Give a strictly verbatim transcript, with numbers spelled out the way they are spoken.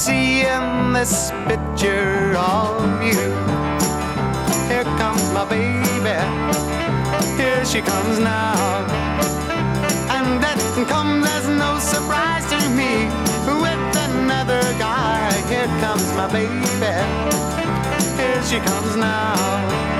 see in this picture of you. Here comes my baby, here she comes now. And that comes as no surprise to me. With another guy, here comes my baby, here she comes now.